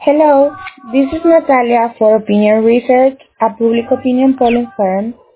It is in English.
Hello, this is Natalia for Opinion Research, a public opinion polling firm.